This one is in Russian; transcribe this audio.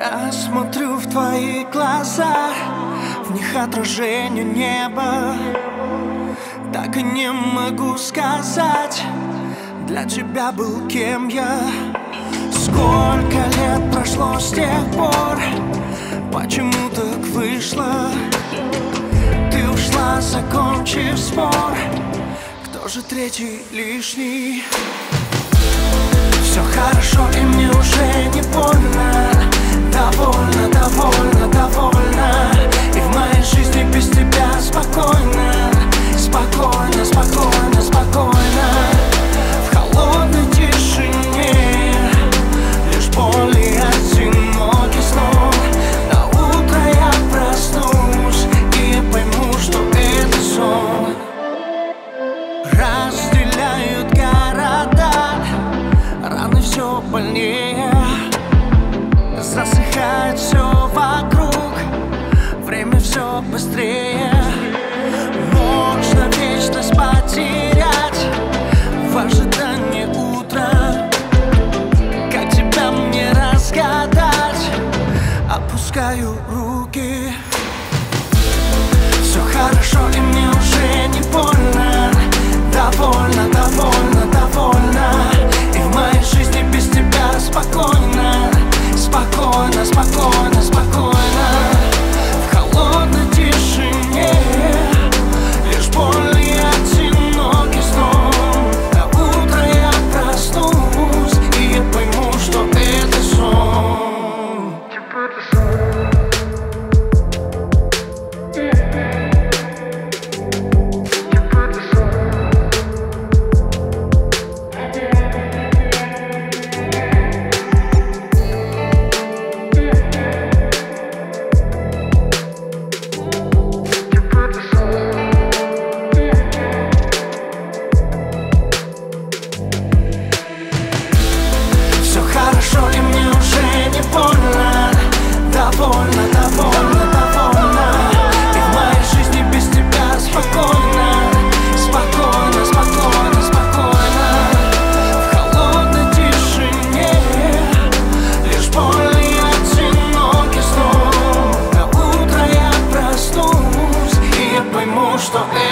Я смотрю в твои глаза, в них отражение неба. Так и не могу сказать, для тебя был кем я. Сколько лет прошло с тех пор, почему так вышло? Ты ушла, закончив спор, кто же третий лишний? Все хорошо и мне уже не больно. Довольно, довольно, довольно. И в моей жизни без тебя спокойно. Спокойно, спокойно, спокойно. В холодной тишине лишь боль и одинокий сон. На утро я проснусь и пойму, что это сон. Разделяют города, раны все больнее. Засыхает все вокруг, время все быстрее. Можно вечность потерять в ожидании утра. Как тебя мне разгадать? Опускаю руки. Все хорошо и мне уже не больно. Довольно, довольно, довольно. И в моей жизни без тебя спокойно. Спокойно, спокойно, спокойно. В холодной тишине лишь боль и одинокий сон. На утро я проснусь и я пойму, что это сон. Хорошо и мне уже не больно. Довольно, довольно, довольно. И в моей жизни без тебя спокойно. Спокойно, спокойно, спокойно. В холодной тишине лишь боль и одинокий сон. На утро я проснусь и я пойму, что это